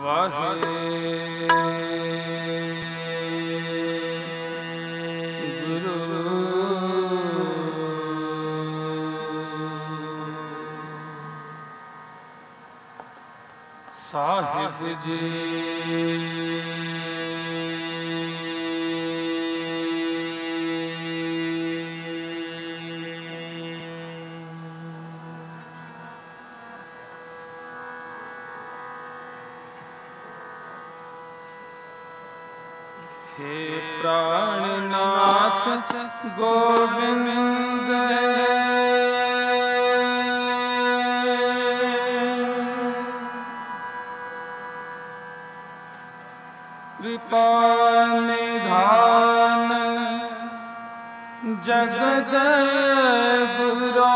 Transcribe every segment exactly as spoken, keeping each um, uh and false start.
साहिब जी हे प्राणनाथ गोविंद कृपा निधान जगत गुरो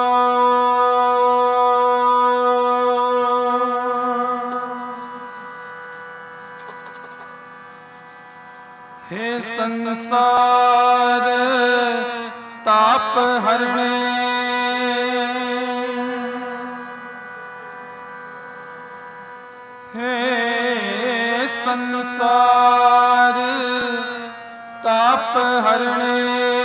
हे संसार ताप हरणे हे संसार ताप हरणे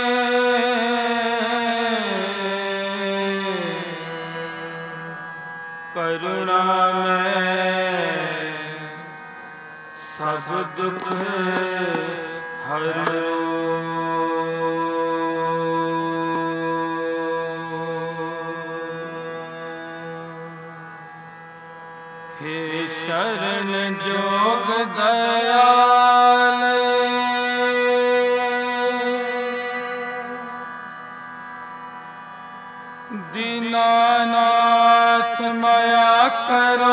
करुणा में सब दुख हरो हे शरण जोग दयाल दीनानाथ माया करो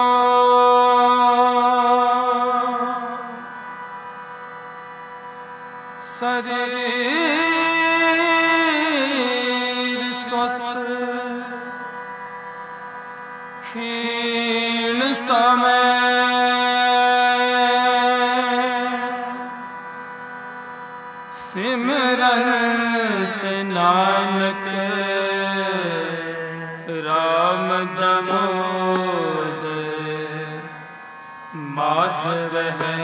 शरीर स्वस्थ क्षीण समय सिमरत नानक राम दामोदर माधव है।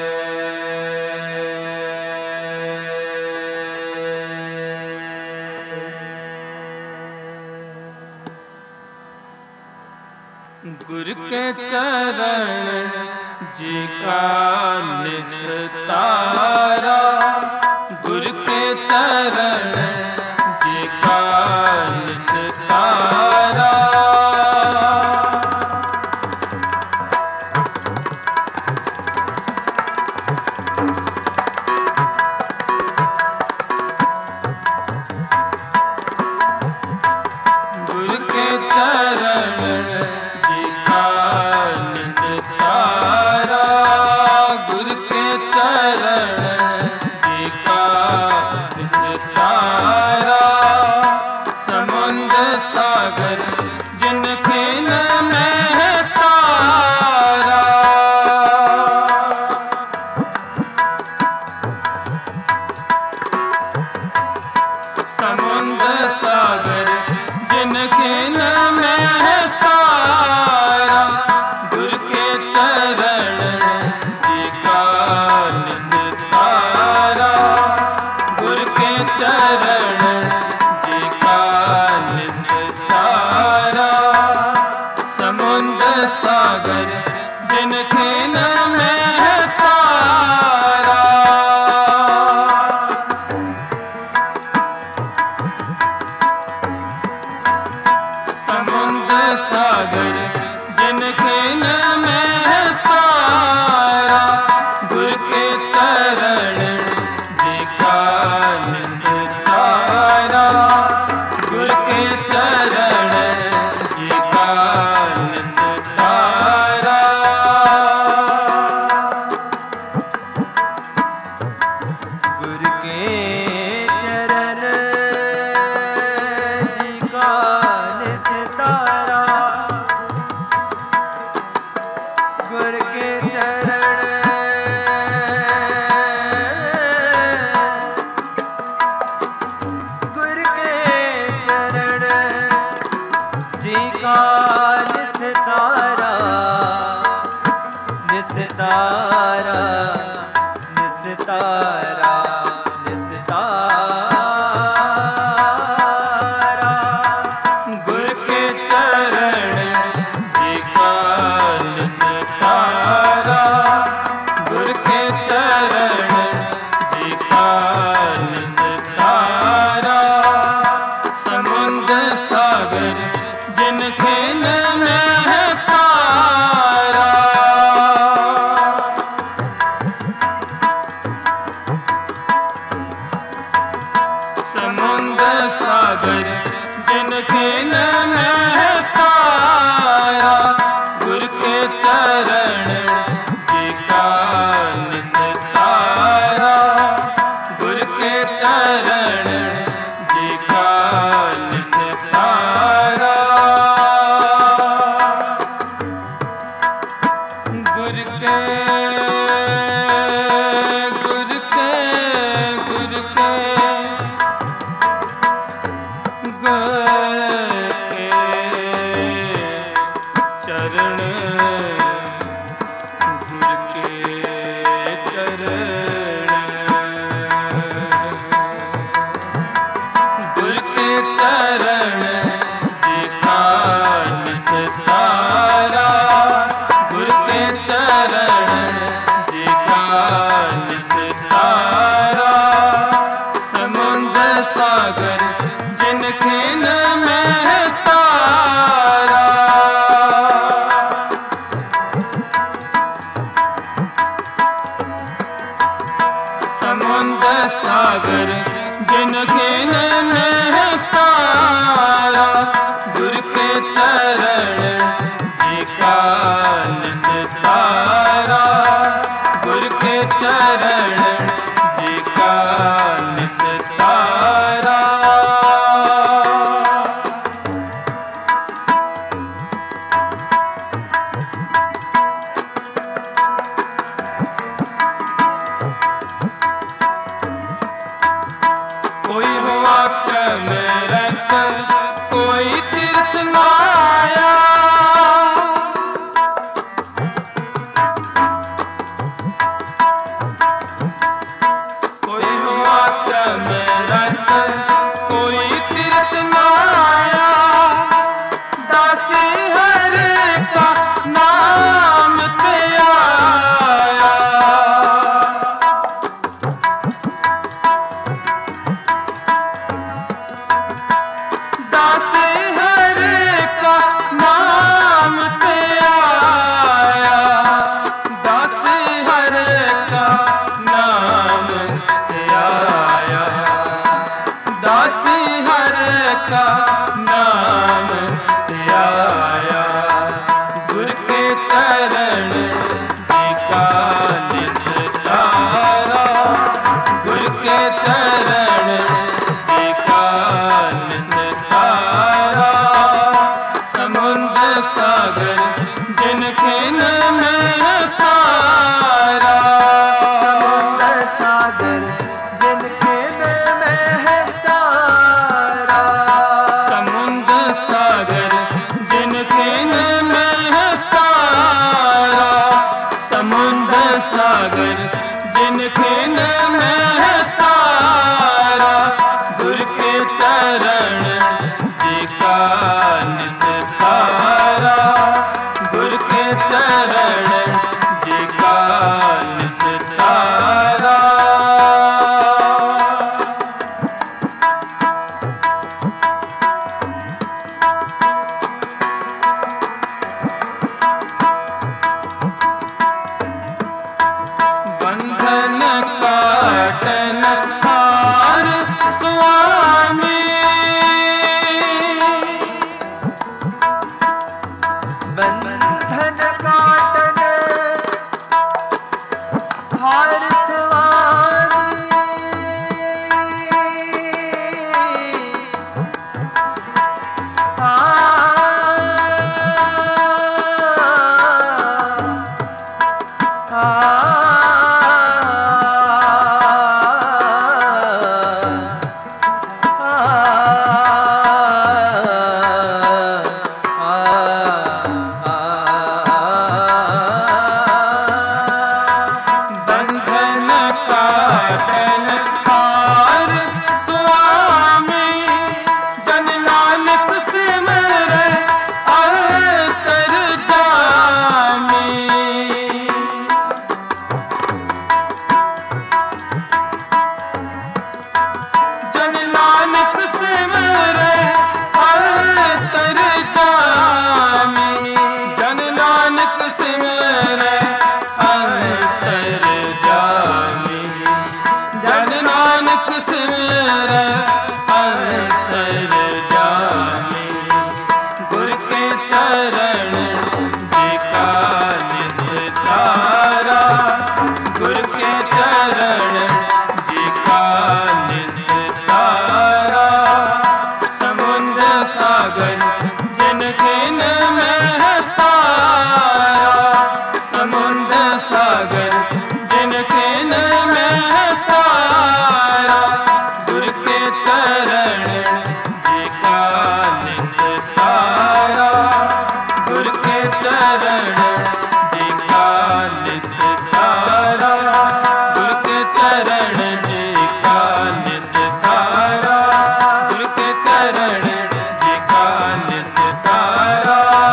गुरु के चरण जी का निस्तारा गुरु के चरण जी का निस्तारा गुरु के चरण सागर जिनके न में तारा समुद्र सागर जिनके न में तारा गुरु के चरण जी का निस्तारा गुरु के चरण जी का समुद्र सागर जिनके न में तारा समुद्र सागर जिनके न में तारा गुरु के चरण जी का निस्तारा गुरु के चरण जी का निस्तारा गुरु के चरण जी का निस्तारा चरण गुर के चरण गुर के चरण जिका निस्तारा गुर के चरण जिका निस्तारा समुद्र सागर जिनके न में तारा समुद्र सागर जिनके न में तारा गुर के चरण जिका निस्तारा गुर के चरण जिका निस्तारा कोई हुआ क्रम रत कोई तीर्थ माया कोई हुआ क्रम रत कोई तीर्थ माया दासी हर का नाम पे आया दासी हर का नाम पे आया दासी हर का नाम पे आया दासी हर का नाम पे आया गुर के चरण जिका निस्तारा गुर के चरण जिका निस्तारा समुद्र सागर जिनके न में तारा समुद्र सागर जिनके न में तारा समुद्र सागर जिनके न में तारा समुद्र सागर जिनके न में तारा गुर के चरण जिका निस्तारा गुर के चरण के चरण जी का निस्तारा, गुरु के चरण जी का निस्तारा, गुरु के चरण जी का निस्तारा।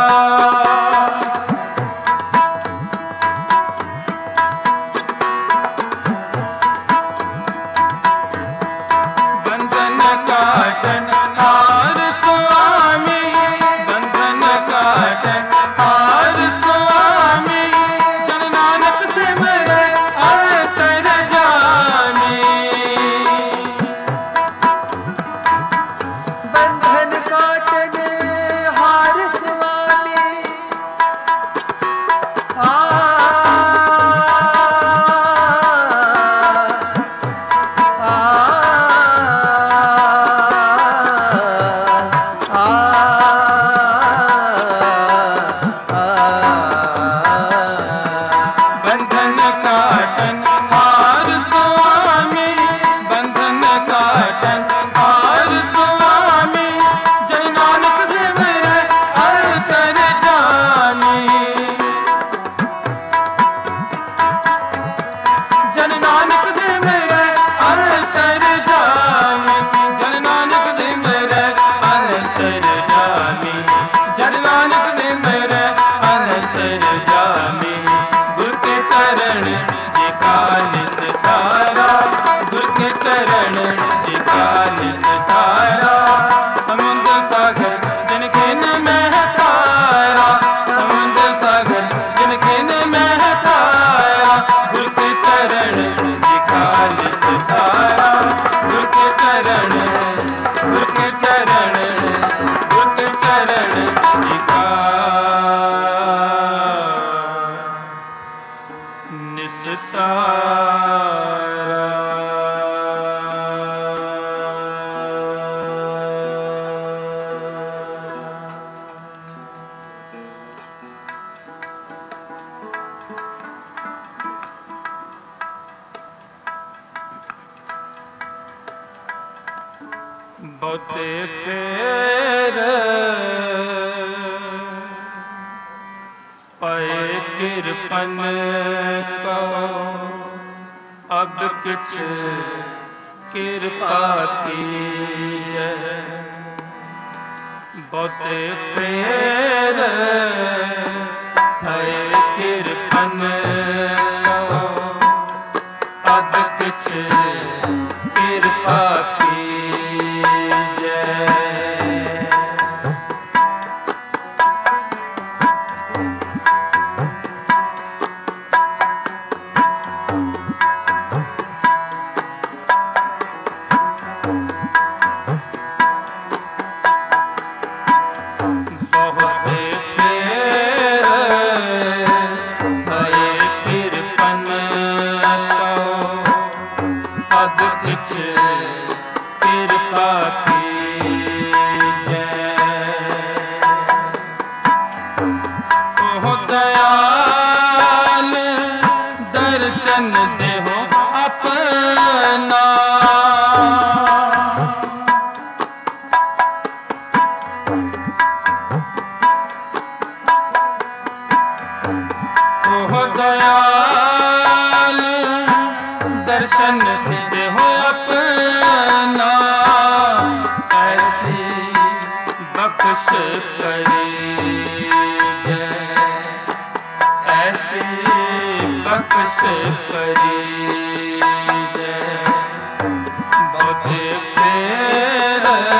बंधन काटन हार स्वामी, बंधन काटन हार स्वामी, जन नानक सिमरै अंतर जामी। बंधन काटन हार स्वामी, आ बंधन काटन हार स्वामी, बंधन काटन हार स्वामी, जन नानक सिमरै अंतर जामी। जन नानक सिमरै अंतर जामी, जन नानक सिमरै अंतर जामी, जन नानक सिमरै अंतर जामी। गुरु के चरण जी का निस्तारा, गुरु के चरण जी का निस्तारा। समुद्र सागर जिनके न में तारा, समुद्र सागर जिनके न में तारा, गुरु के चरण जी का निस्तारा, गुरु के चरण, गुरु के चरण, गुरु के चरण जी का बहुते फेर पाए किरपन को, अब किछ कृपा कीजै। बहुते फेर पाए किरपन को, अब किछ कृपा कीजै। बहुते फेर भये किरपन को, अब किछ कृपा कीजै। ओह दयाल दर्शन देहो अपना, ओह दयाल दर्शन देहो अपना, ऐसी बख्श करीजै, ऐसी बख्श करीजै। बहुते फेर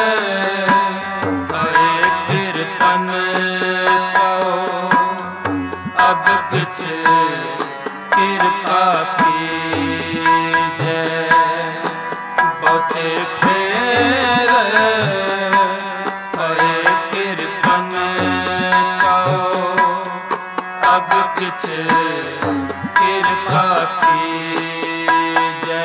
भये किरपन को, अब किछ कृपा कीजै। बहुते फेर भये किरपन को, अब किछ कृपा कीजै।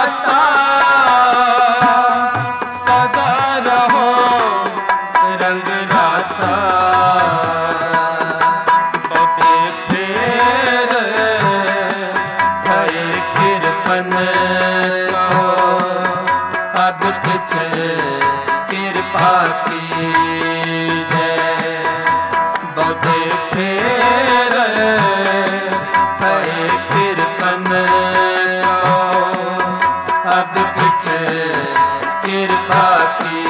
दाता सदा रहो रंग राता बहुते फेर भय कृपन को अब कुछ कृपा की जय बहुते फेर भय कृपन को अब कुछ कृपा की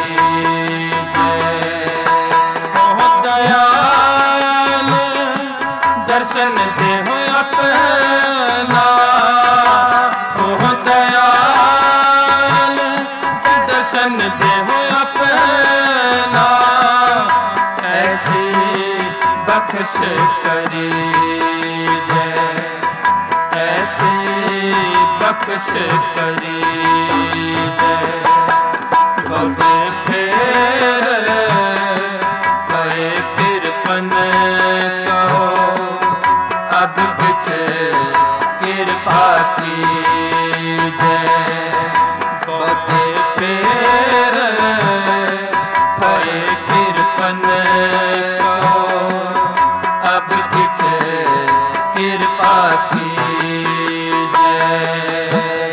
जय हो दयाल दर्शन दे हो अपना हो दयाल दर्शन दे हो अपना ऐसी बख्श करी जय ऐसी बख्श करी जय बहुते फेर भय कृपन को अब कुछ कृपा की जय बहुते फेर भय कृपन को अब कुछ कृपा की जय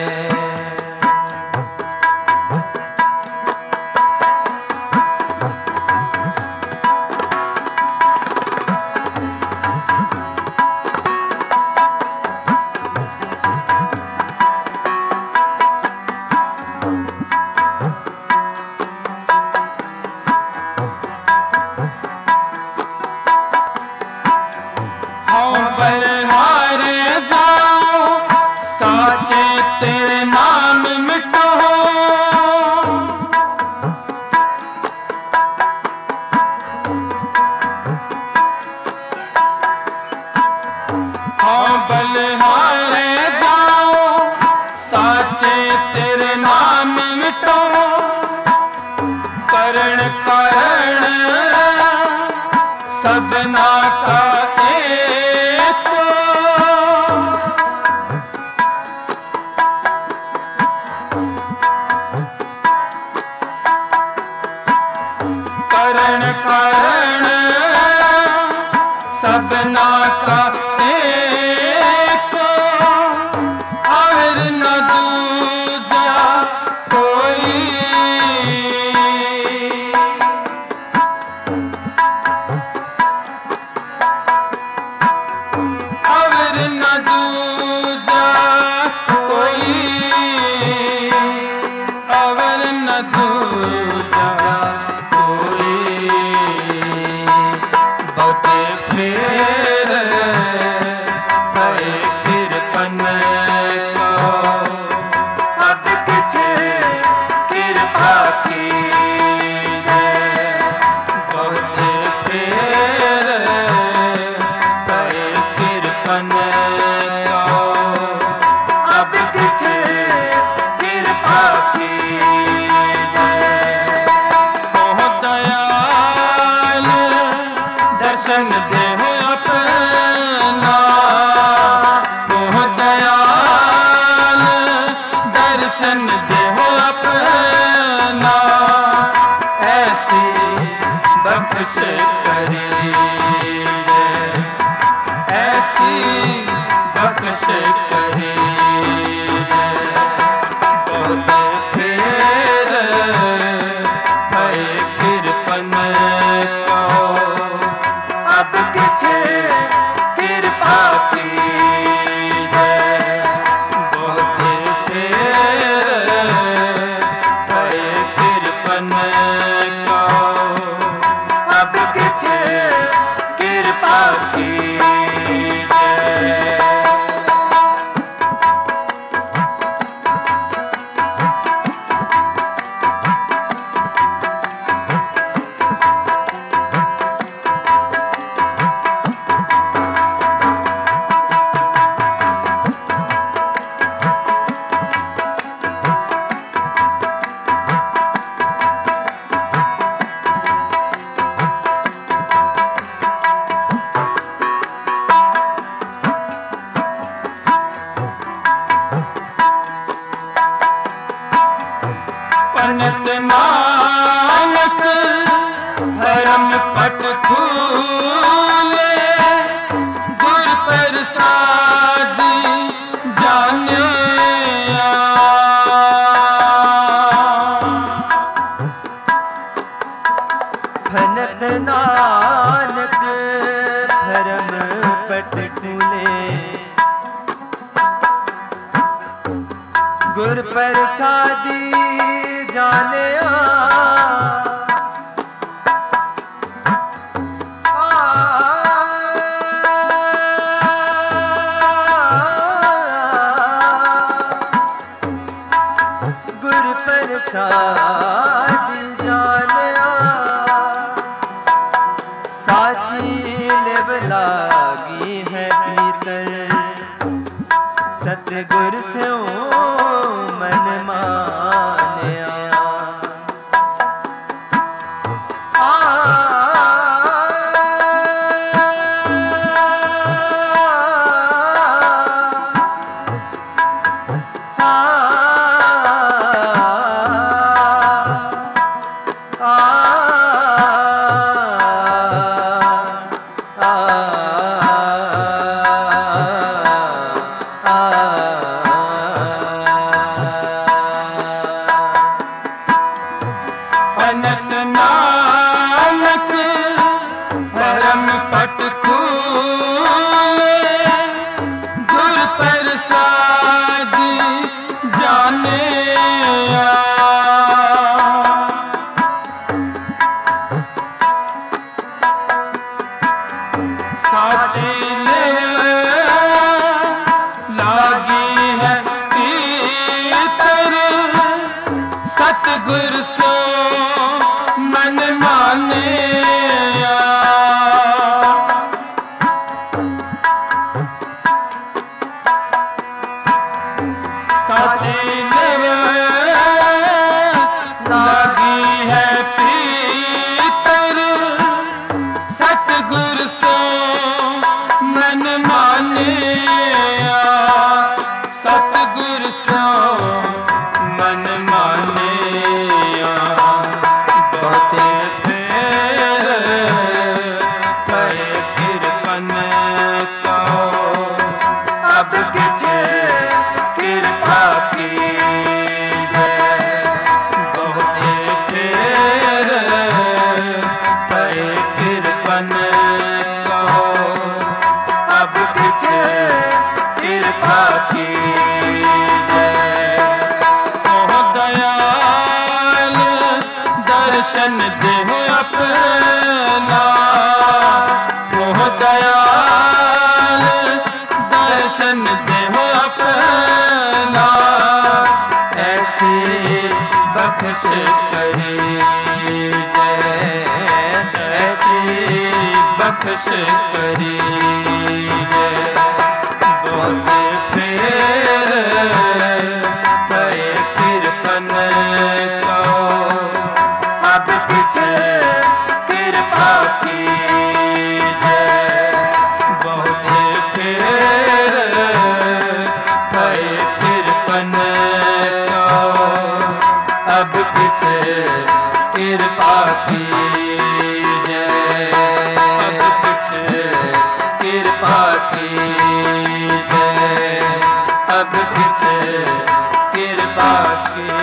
बलिहारे जाओ साचे तेरे नाम मिटो हाँ बलिहारे जाओ साचे तेरे नाम मिटो करण कारण सबना का करण कारण सबना का एक और न दूजा कोई और न दूजा कोई और न दूजा बहुते फेर भय कृपन को अब कुछ कृपा की जय बहुते फेर भय कृपन को अब कुछ कृपा की जय हो दयाल दर्शन दे हो अपना हो दयाल दर्शन दे हो अपना ऐसी बख्श करी जय ऐसी बख्श करी जय बहुते फेर भय कृपन को अब कुछ कृपा की जय बहुते फेर भय कृपन को अब कुछ बनत नानक धर्म पट खूले गुर प्रसाद जाने बनत नानक धर्म पट खूले गुर प्रसादी जाने गुर प्रसादी जाने साची लेव लागी है भीतर सतगुर से मन मान्या बनत नानक धर्म पट खूले गुर प्रसाद जाने साची लागी है भीतर सतगुर सो मन माने साची लागी है भीतर सतगुर सो मन माने सतगुर सो मन माने अब किछ कृपा की जय बहुते फेर पे कृपन कहो अब किछ कृपा की जय ओह दयाल दर्शन देहो अपना ओह दयाल दर्शन देहो अपना ऐसे बख्श करी जय ऐसे बख्श करी जय बोले फेर पे कृपन कहो अब कुछ कृपा की जय बोले फेर कृपन अब कुछ कृपा की जय अब कुछ कृपा की जय अब कुछ कृपा की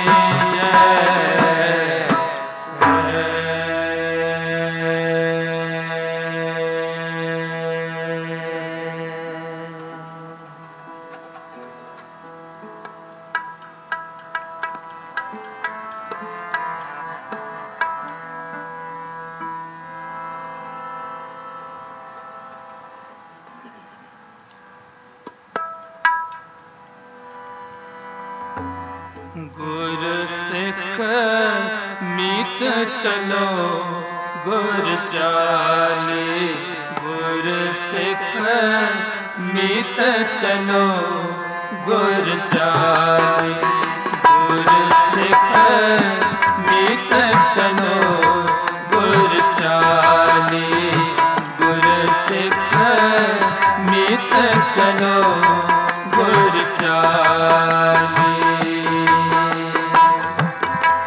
गुर सिख मीत चलो गुर चाली गुर सिख मीत चलो गुर चाली गुर सिख मीत चलो गुर चाली गुर सिख मीत चलो गुर चाली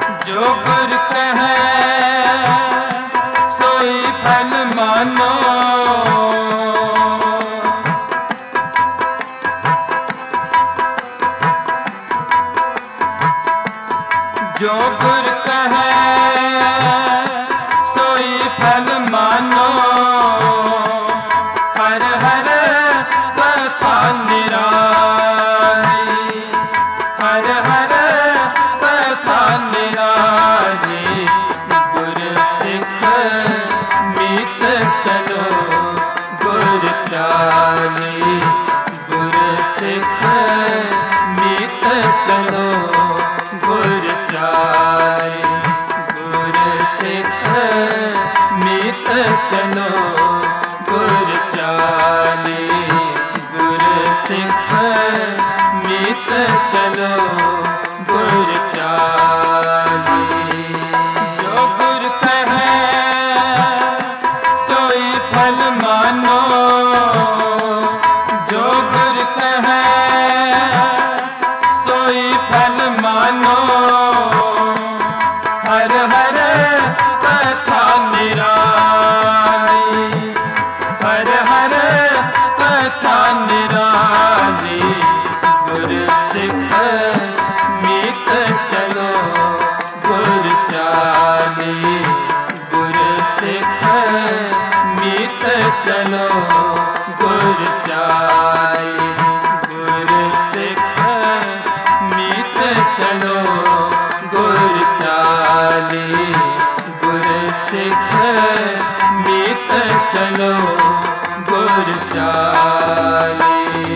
मानो जो गुर कहे सोई फल मानो हर हर कथा निराली हर हर कथा निराली गुर सिख मीत चलो गुर चाली गुर सिख मीत चलो गुर चाली गुर सिख मीत चलो गुर चाली गुर सिख मीत चलो गुर चाली जो गुर कहे सोई फल मानो जो गुर कहे सोई फल मानो हर हर कथा निराली हर हर कथा निराली गुर सिख मीत चलो गुर चाली गुर सिख मीत चलो गुर चाली गुर सिख मीत चलो गुर चाली गुर सिख मीत चलो गुर चाली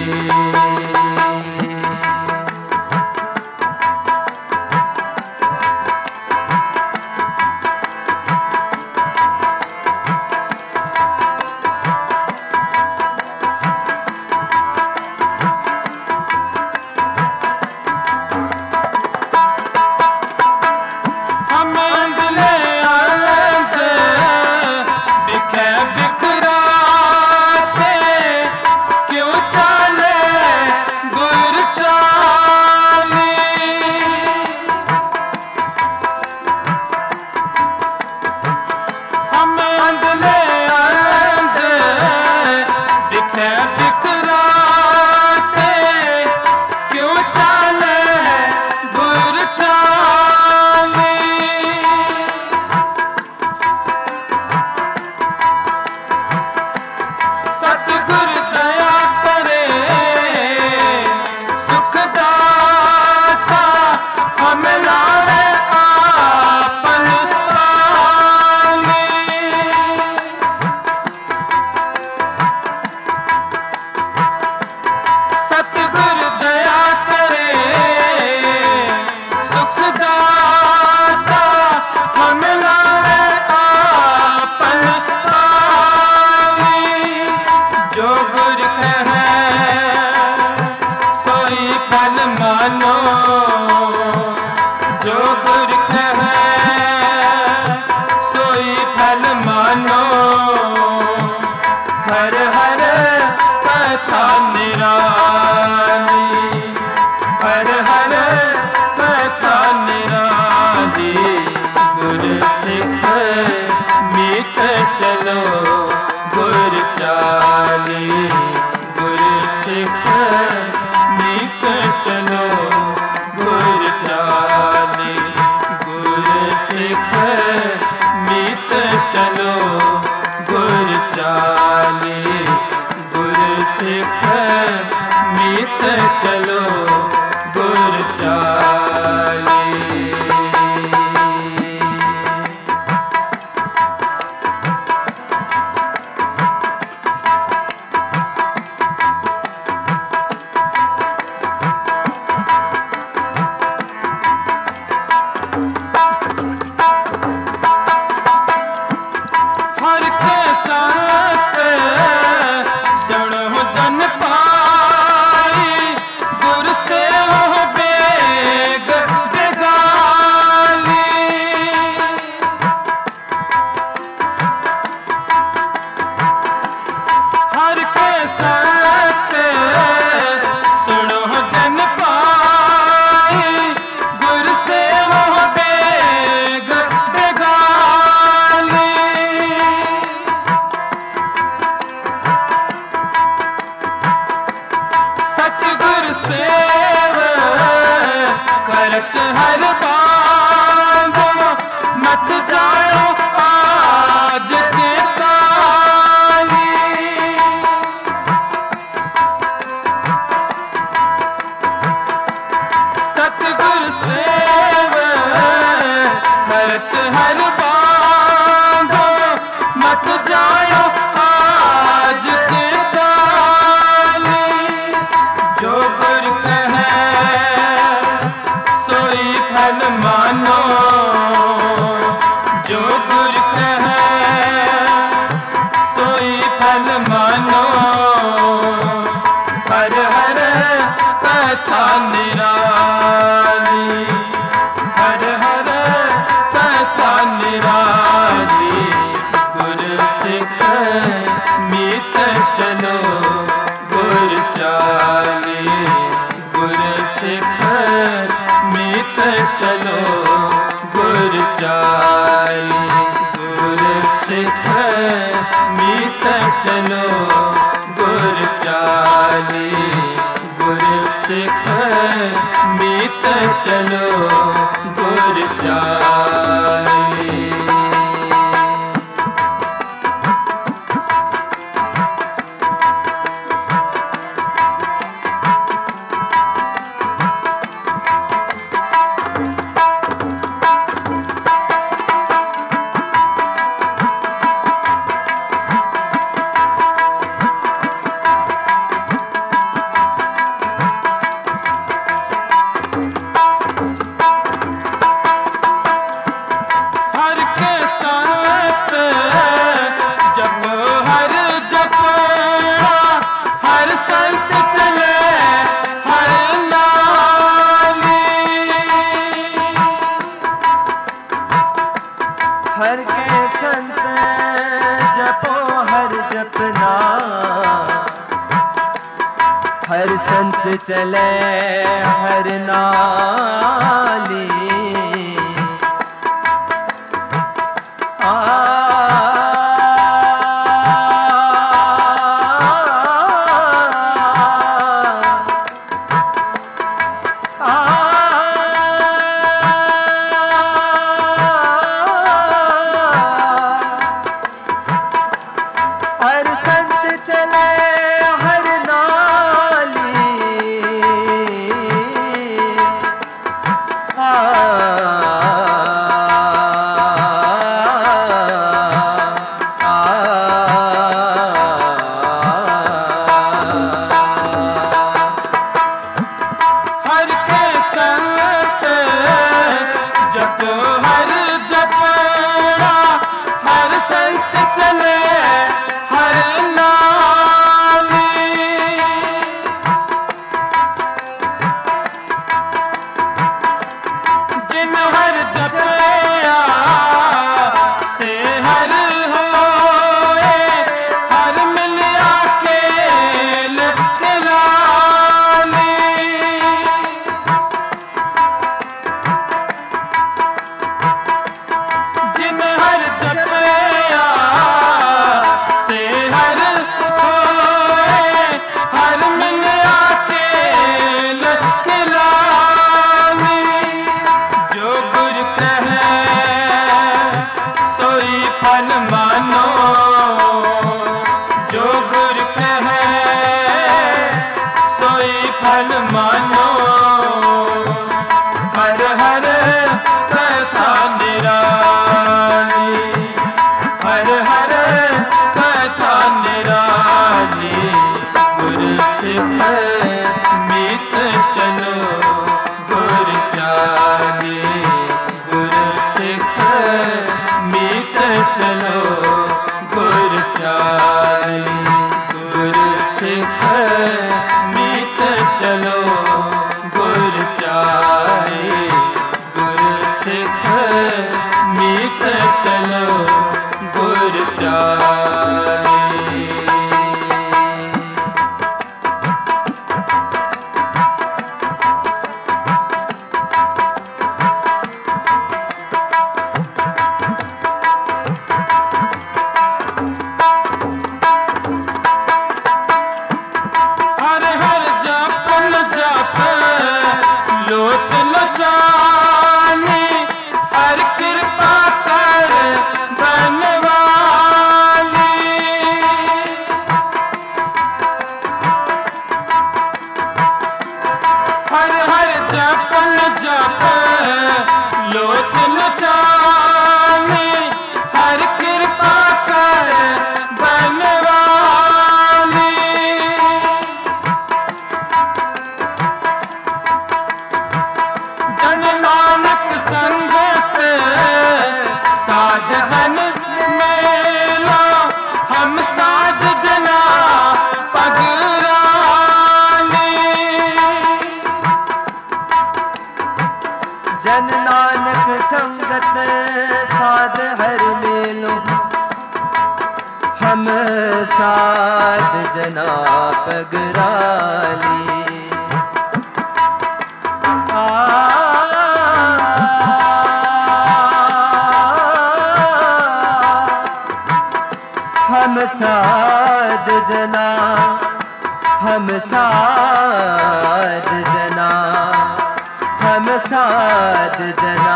जो गुर कहे सोई फल मानो हर हर कथा निराली हर हर कथा निराली गुर सिख मीत चलो गुर चाली गुर सिख मीत चलो गुर चाली गुर सिख मीत चलो गुर चाली गुर सिख मीत चलो गुर चाली गुर से हो बेग हर बांधो मत जायो आज के ताली। जो गुर कहे सोई फल मानो, जो गुर कहे सोई फल मानो। हर हर कथा निराली, हर हर कथा निराली। गुर सिख मीत चलो गुर चाली, गुर सिख मीत चलो गुर चाली। गुर सिख मीत चलो गुर चाली, गुर सिख मीत चलो गुर चाली। हर के साथ जपो हर जपड़ा, हर संत चले हर नाली। हर के संत जपो हर जपना, हर संत चले हर नाली। आ हर संत चले हर नाली। आ हर के संत जपो हर जपड़ा, हर संत चले हर नाली। जिन हर जपया से हर होए, हर मिलिया केल के लाली। जिन हर जपया से हर होए, हर मिलिया केल के लाली। जो गुर कहे सोई फल मानो, जो गुर कहे सोई फल मानो। हर हर कथा निराली, हर हर कथा निराली। गुर सिख मीत चलो गुर चाली, गुर सिख मीत चलो गुर चाली। गुर सिख मीत चलो गुर चाली, गुर सिख मीत चलो गुर चाली। हर हर जपन जप लोच लोचानी, हर कृपा कर बनवाली। हर हर जपन जप लोच लोचानी, जन नानक संगत साध हर मेलो, हम साध जना पगराली। हम साध जना, हम साध जना, हम साध जना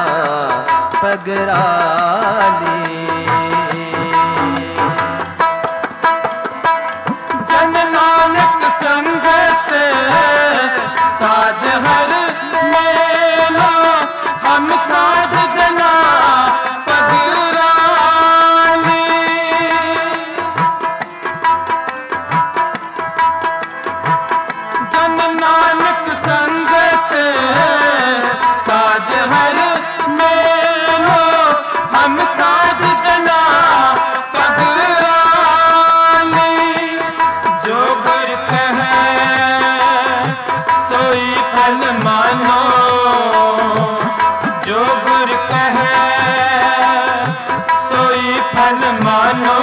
पगराली। जन नानक संगत साध हर मेलो, हम साध जना पगराली। जन नानक संगत साध हर मेलो, हम साध जना पगराली। जो गुर कहे सोई फल मानो, जो गुर कहे सोई फल मानो।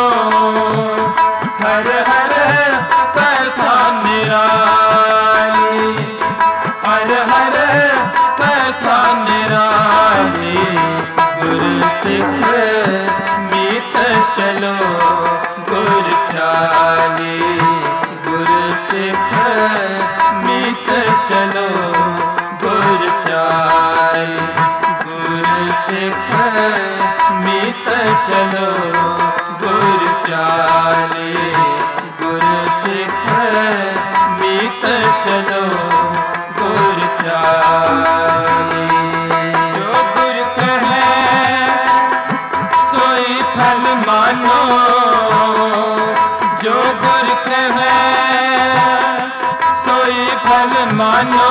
हर हर कथा निराली, हर हर कथा निराली। गुर सिख मीत चलो गुर चाली, गुर सिख मीत चलो गुर चाली। गुर सिख मीत चलो गुर चाली, गुर सिख मीत चलो गुर चाली। जो गुर कहे सोई फल मानो, जो गुर कहे सोई फल मानो।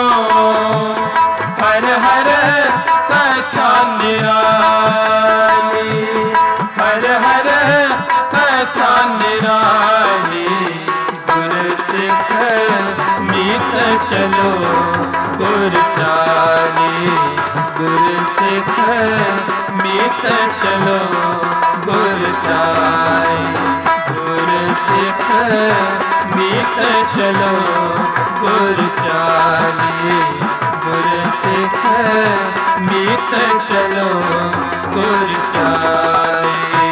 हर हर कथा निराली, हर हर कथा निराली। गुर सिख मीत चलो गुर चाली, गुर सिख मीत चलो गुर चाली। गुर सिख मीत चलो गुर चाली, गुर सिख मीत चलो गुर चाली।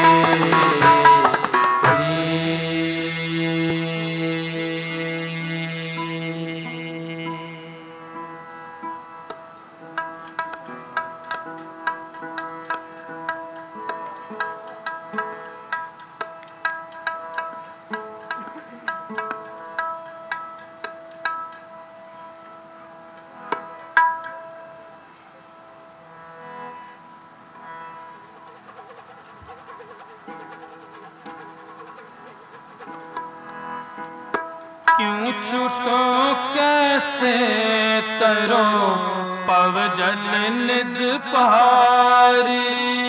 क्यों छूटो कैसे तरो पव जल निध पारी।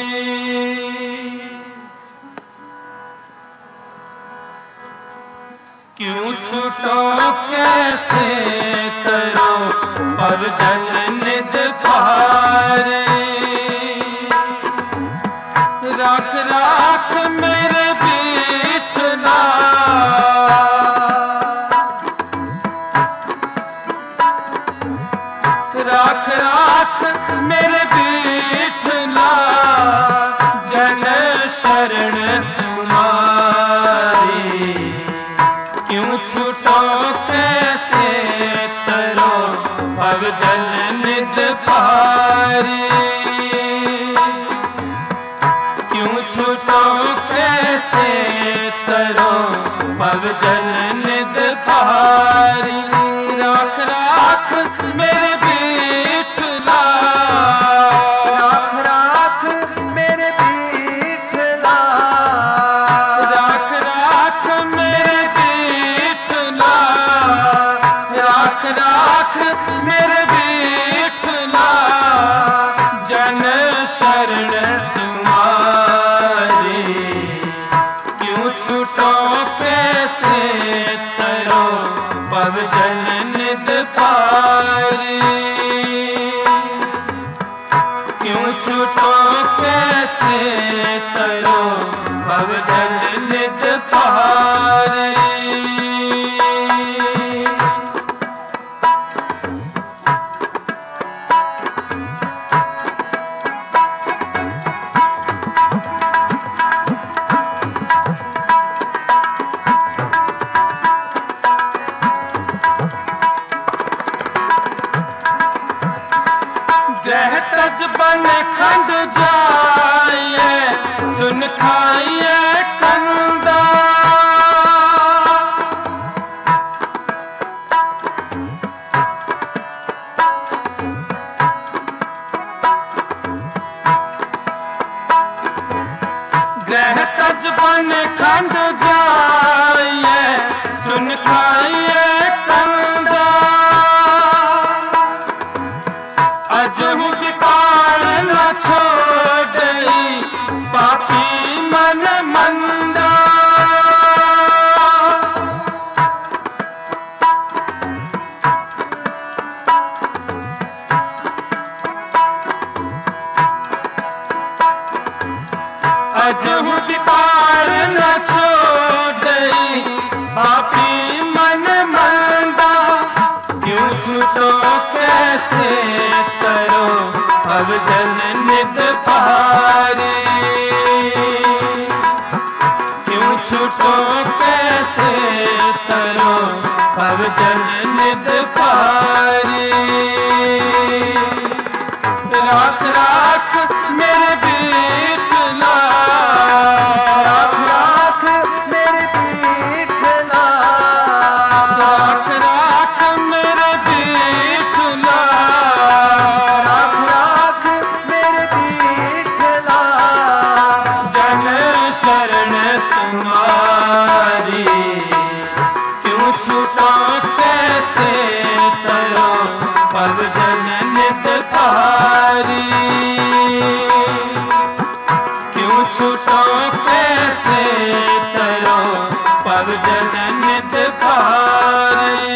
क्यों छूटो कैसे तरो पव जल निध पारी। राख राख मेरे बीठना, राख राख मेरे बीठना। जन शरण तुम्हारी, क्यों छूटो कैसे तरो अब जल निध पारी। क्यों छूटो कैसे तरो अब जल निध पारी। राख राख मेरे बीठला, राख राख मेरे बीठला। राख राख मेरे बीठला, राख राख मेरे बीठला। जन शरण तुम्हारी, क्यों छूटो कैसे तरो पव जल छूटो कैसे तरो भव जल नित पहारी। ग्रह तज बन खंड जाइए चुन खाइए कंदा। ग्रह तज बन खंड जाइए चुन खाइए कंदा। अजहु विकार न छोड़ई पापी मन मंदा। अजहु विकार न छोड़ई पापी मन मंदा। क्यों छूटो कैसे करो अब जल नित पहारी। क्यों छूटो कैसे करो अब जल नित पहारी। राख राख मेरे बीतला, राख राख मेरे बीतला। राख राख मेरे बीतला। राख राख मेरे बीतला। जन शरण तुम्हारी क्यों छूटो कैसे तरो पव जन नित पहारी। क्यों छूटो कैसे तरो पव जन नित पहारी।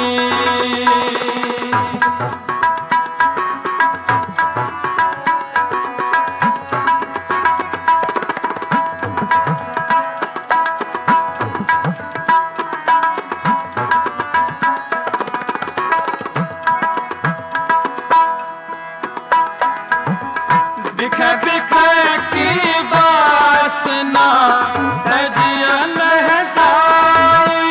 बिख बिख की वासना तजिया लह जाई।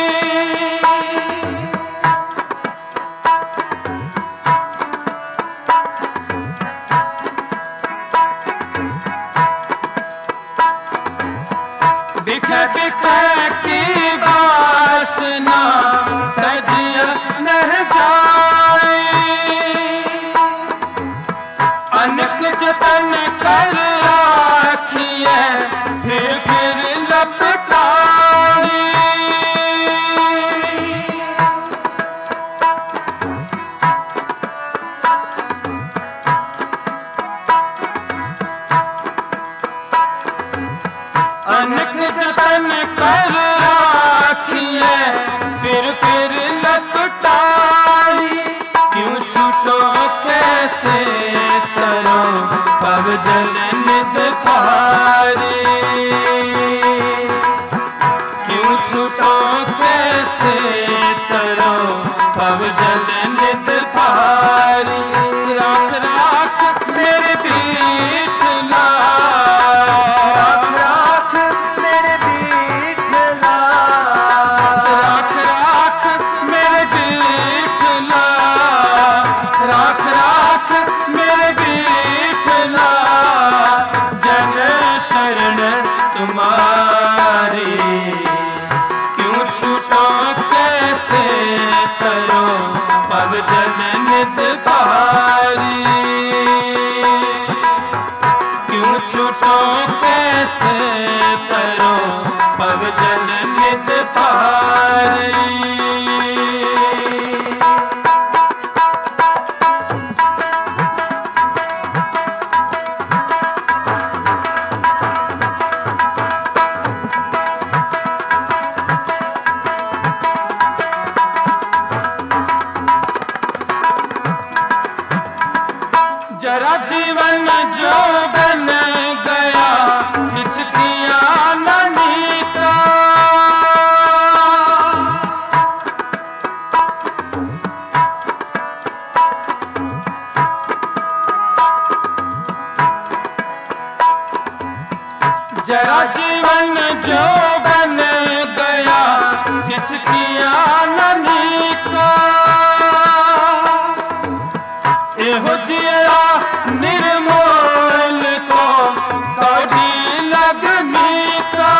बिख बिख की वासना तजिया लह जाई। अनक जतन कर राखिए फिर फिर लपटाई। अनक जतन कर राखिए फिर फिर लपटाई। क्यों छूटो कैसे तरो पव जल नित पहारी। क्यों छूटो कैसे तरो पव जल नित पहारी। राख राख मेरे बीतला। राख राख मेरे बीतला। राख राख मेरे बीतला। राख राख जरा जीवन जो बन गया हिचकिया ननी का। जरा जीवन जो बन गया हिचकिया ननी का। एहो जिया निर्मोल को कौड़ी लगमी का।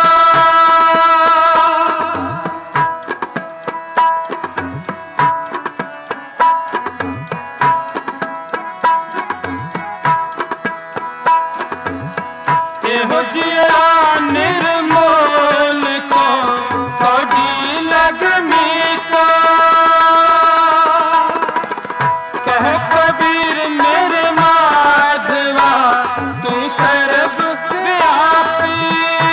एहो जिया निर्मोल को कौड़ी लगमी का। कहो कबीर मेरे माधवा तू सर्व व्यापी।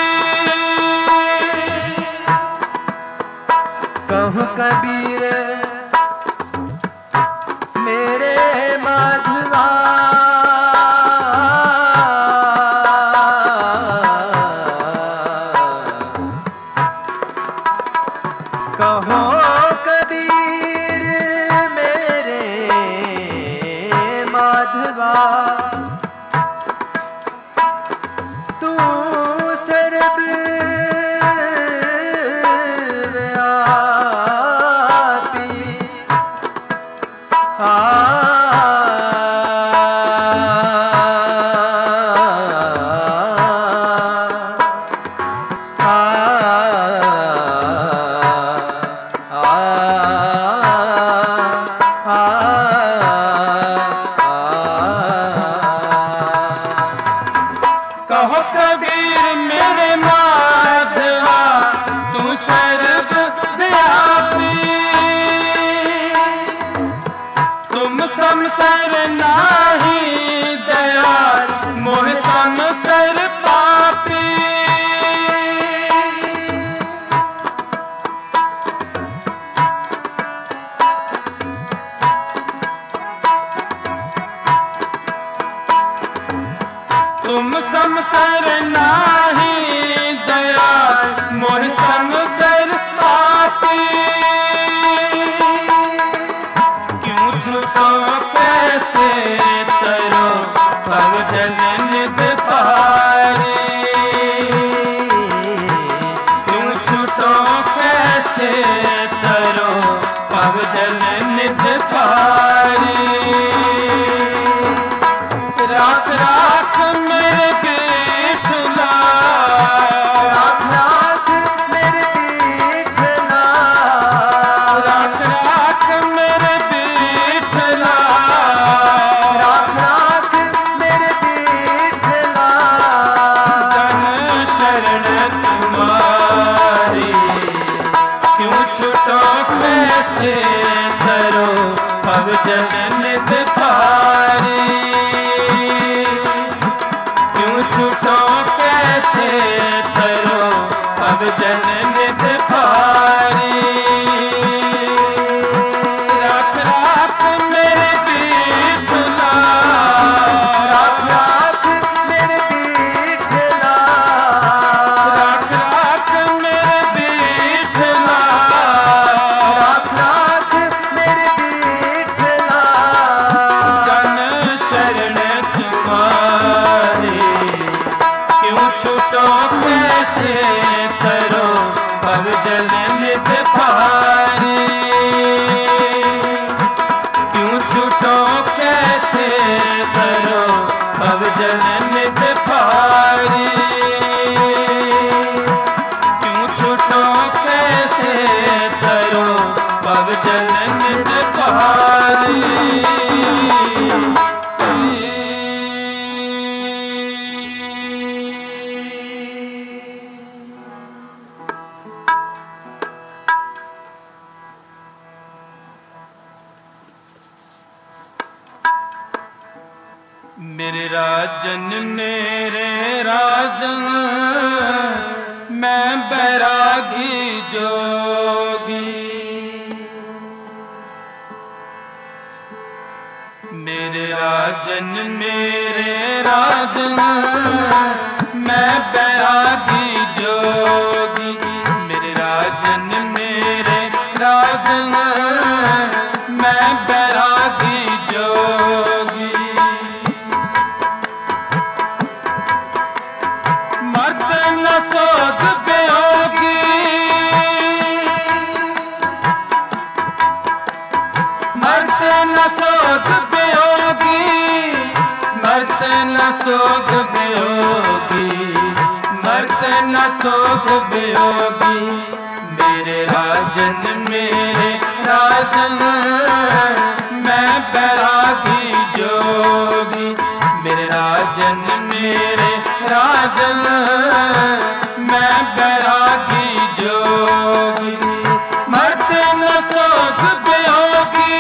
कहो कबीर मेरे माधवा कहो कबीर मेरे माधवा तू सर्व व्यापी। आ कहो कबीर मेरे माधवा तू सर्व व्यापी। तुम संसार नाही दयाल मोह संसार पापी। तुम संसार नाही दयाल मोह संसार पापी। क्यों छुटो कैसे तरो भव जल निध पारी। क्यों छुटो कैसे तरो भव जल निध पारी। राख राख मेरे पीठला। राख राख मेरे पीठला। राख राख मेरे पीठला। राख राख मेरे पीठला। जन शरण तुम्हारी क्यों छुटो कैसे धरो भव जल निध पारी। क्यों छुटो कैसे धरो भव जल निध पारी। राख राख मेरे पीठला। राख राख मेरे पीठला। राख राख मेरे पीठला। राख राख मेरे पीठला। जन शरण तुम्हारी क्यों छुटो कैसे करो भव जल निध पारी। क्यों छुटो कैसे करो भव जल निध पारी। क्यों छुटो कैसे करो भव जल निध पारी। मेरे राजन मेरे राजन मैं बैरागी जोगी। मेरे राजन राजन मेरे राजन मैं बैरागी जोगी, मेरे राजन मेरे राजन मैं बैरागी जोगी। मर्द न सोग बेयोगी, मर्द न सोग बेयोगी, मर्द न सोग बेयोगी, मर्द न सोग बेयोगी। मेरे राजन मेरे राजन मैं बैरागी जोगी, मेरे राजन मेरे राजन मैं बैरागी जोगी। मर्द न सोग बेयोगी,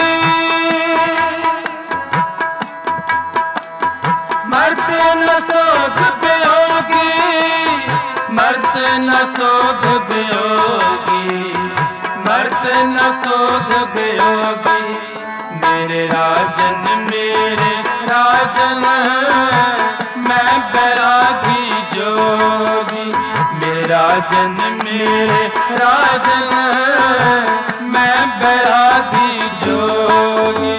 मर्द न सोग बेयोगी, मर्द न सोग बेयोगी, मर्द न सोग बेयोगी। मेरे राजन मेरे राजन मैं बैरागी जोगी, मेरे राजन मेरे राजन मैं बैरागी जोगी।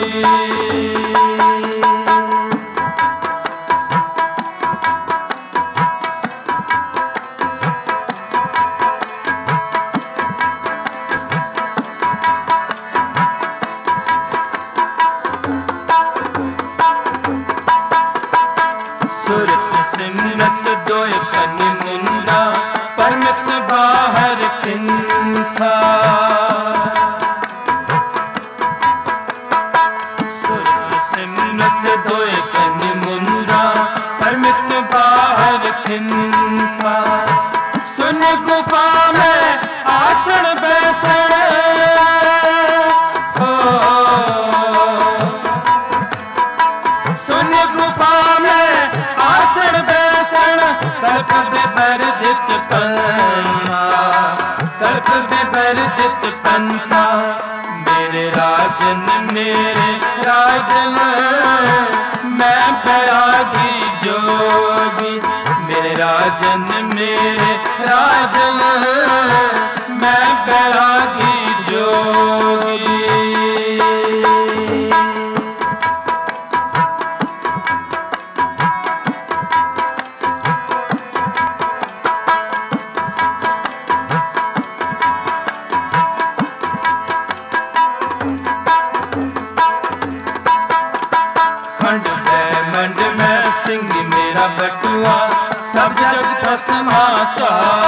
सुरत सिमरत दोय कन मुंदा परमित बाहर किंथा। सुरत सिमरत दोय कन मुंदा परमित बाहर किंथा। सुन गुफा में आसन बैसन हो, सुन गुफा में आसन बैसन तर्क विवर्जित पंथा, तर्क विवर्जित पंथा। मेरे राजन मेरे राजन मैं बैरागी जोगी, मेरे राजन मेरे राजन मैं बैरागी जोगी। खंड मंड में सिंह मेरा बटुआ सब जग समाचारी।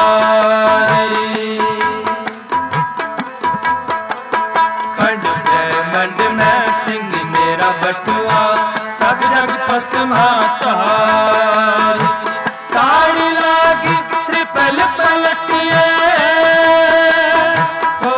खंड मंड में सिंह मेरा बटुआ सब जग समाचारी। ताड़ी लागी त्रिपल पलटिए हो,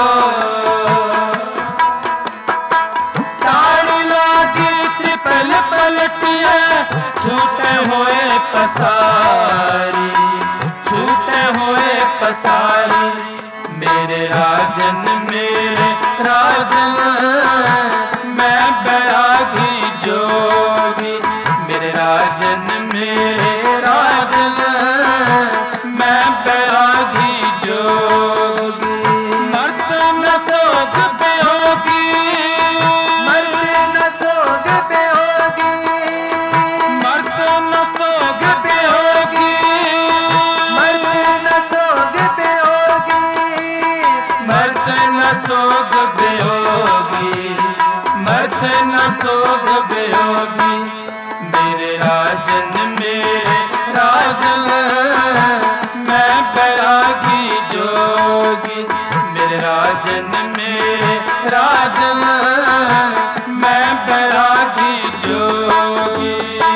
ताड़ी लागी त्रिपल पलटिए छूटे हुए पसारी, छूटे हुए पसारी। मेरे राजन मेरे राजन मैं बैरागी जोगी, मेरे राजन मेरे राजन मैं बैरागी जोगी। मर्द न सोग बेयोगी, मर्द न सोग बेयोगी, मर्द न सोग बेयोगी, मर्द न सोग बेयोगी, मर्द न सोग बेयोगी, मर्द न सोग बेयोगी। मेरे राजन मेरे राजन मैं बैरागी जोगी, मेरे राजन मेरे राजन मैं बैरागी जोगी।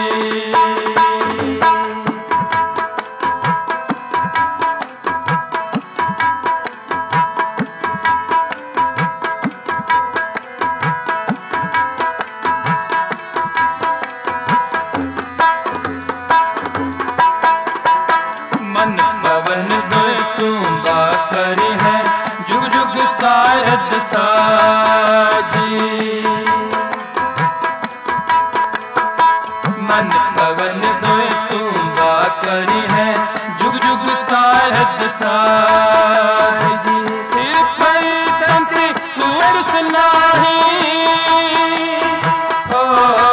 मन पवन दो तुम्बा करे है जुग जुग सारद साजी। मन पवन दोए तूंबा करी है जुग जुग साहत साजी फिर पई तंती टूट सुनाही ओ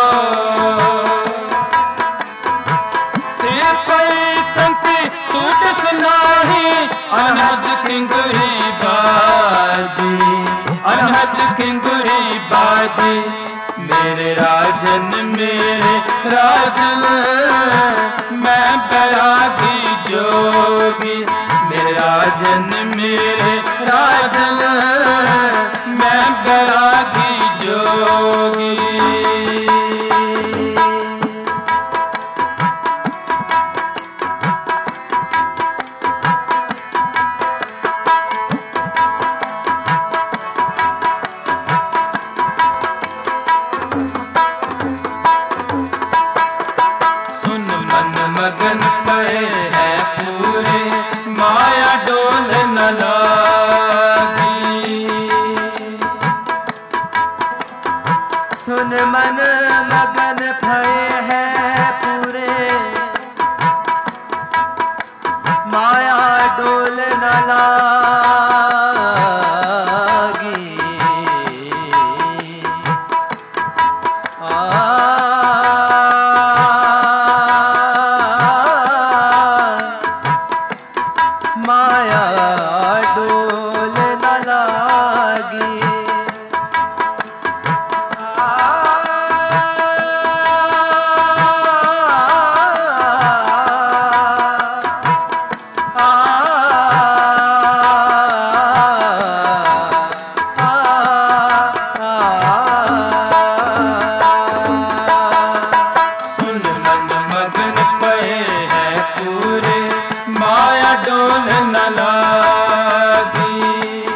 फिर पई तंती टूट सुनाही अनहद किंगुरी बाजी अनहद किंगुरी बाजी मेरे राजन मेरे राजन मैं बैरागी जोगी मेरे राजन मेरे राजन मैं बैरागी जोगी मगन पे है पूरे माया डोल न लागी सुन मन मगन भय है पूरे माया डोल न लागी आ माया डोल न लागी सुन मन मगन पे है पूरे माया डोल न लागी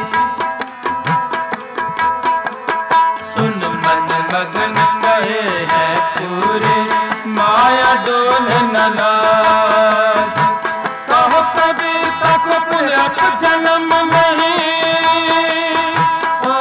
सुन मन मगन पे है पूरे माया डोल न लागी कहो कबीर तक पुनः जन्म नहीं ओ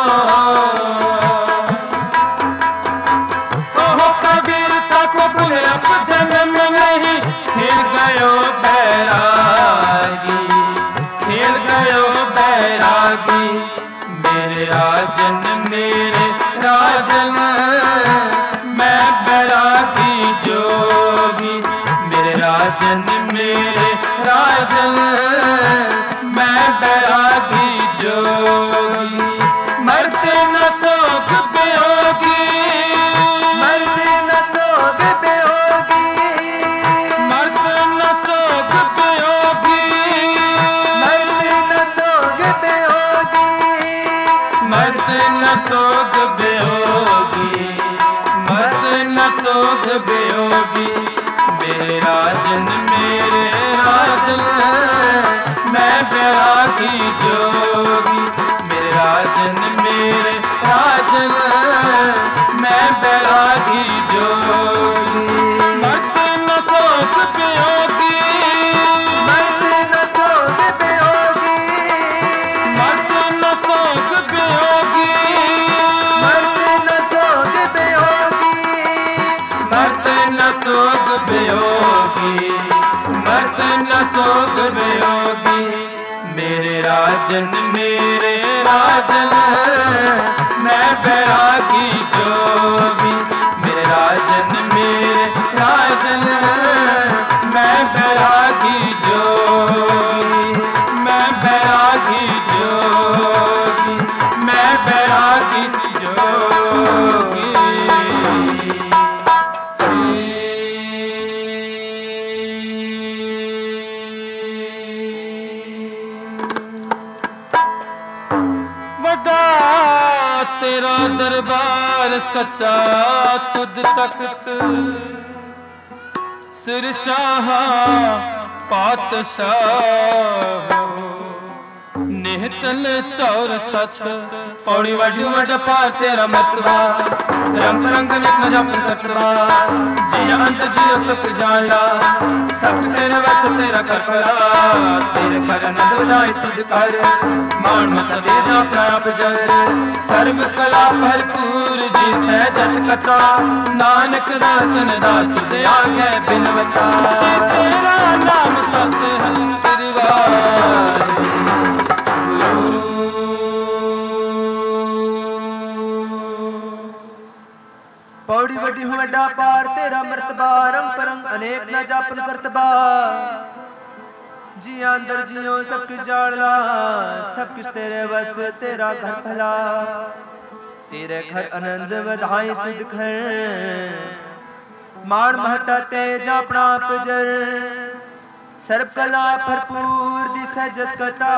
कहो कबीर तक पुनः जन्म नहीं खेल गयो बैरागी खेल गयो बैरागी मेरे राजन मेरे राजन मैं बैरागी जोगी मेरे राजन मेरे राजन मैं बैरागी जोगी मरते न सोग बेहोगी मरते न सोग बेहोगी मरते न सोग बेहोगी मरते न सोग बेहोगी मरते न सोग बेहोगी मरते न सोग बेहोगी मेरे राजन मेरे राजन मैं बैरागी जोगी मेरे राजन मेरे राजन मैं बैरागी जोगी मरते न सोग बेहोगी मरते न सोग बेहोगी मरते न सोग बेहोगी मरते न सोग बेहोगी मरते न सोग बेहोगी मरते न सोग बेहोगी मेरे राजन मेरे राजन मैं बैरागी जोगी मेरे राजन मेरे राजन मैं बैरागी जोगी मैं बैरागी जोगी मैं बैरागी जोगी तेरा दरबार सच्चा तुद तख्त सिर शाह पातशाह निह ਚੱਲੇ ਚੌਰ ਛੱਤ ਪੌੜੀ ਵੱਡੀ ਵੱਡ ਪਾਰ ਤੇਰਾ ਮਤਵਾ ਰੰਗ ਰੰਗ ਨਿਤ ਨ ਜਪ ਸਤਵਾ ਜੀ ਅੰਤ ਜੀਉ ਸੁਖ ਜਾਣ ਲਾ ਸਭ ਤੇਰੇ ਵਸ ਤੇਰਾ ਕਰ ਭਲਾ ਤੇਰੇ ਕਰ ਆਨੰਦ ਵਧਾਈ ਤੁਧ ਕਰ ਮਾਣ ਮਤ ਦੇ ਜਾ ਪ੍ਰਾਪ ਜਰ ਸਰਬ ਕਲਾ ਭਰਪੂਰ ਜੀ ਸਹਿਜਤ ਕਥਾ ਨਾਨਕ ਦਾਸਨ ਦਾਸ ਤੁਧ ਆਗੇ ਬਿਨਵਤਾ ਤੇਰਾ ਨਾਮ ਸਤਿ ਹਰਿ ਸ੍ਰੀ ਵਾਹਿਗੁਰੂ पौड़ी वड्डी हूँ वड्डा पार तेरा मर्तबा रंग परंग अनेक न जापन करतबा जी अंदर जियो सब कुछ जान ला सब कुछ तेरे बस तेरा घर भला तेरे घर आनंद बधाई तुझ घर मान महता तेज अपना पजर सर्व कला भरपूर दी सहजत कथा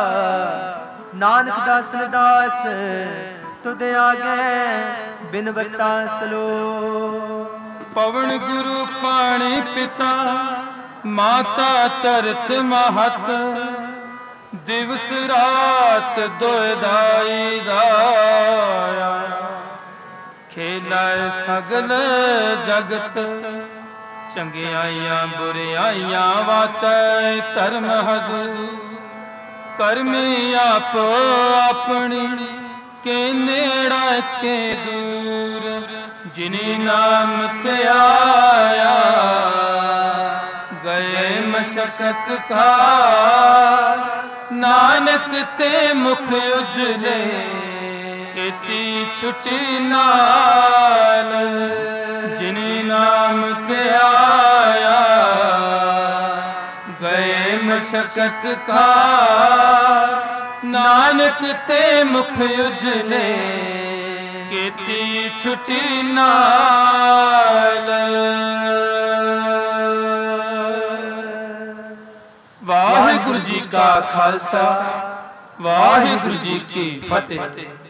नानक दास दास तुद आगे बिनवता सलो पवन गुरु पाणी पिता माता तरत महत दिवस रात दोयदाई दाया खेलाए सगल जगत चंगियाइयां बुरियाइयां वाचै धर्म हद करमी आप अपनी के नेड़ा के दूर जिनी नाम ते आया गए मशक्कत का नानक ते मुख उजले केती छुटी नाल जिनी नाम ते आया गए मशक्कत का नानक ते मुख उजले केती छुटी नाल वाहिगुरु जी का खालसा वाहिगुरु जी की फतेह।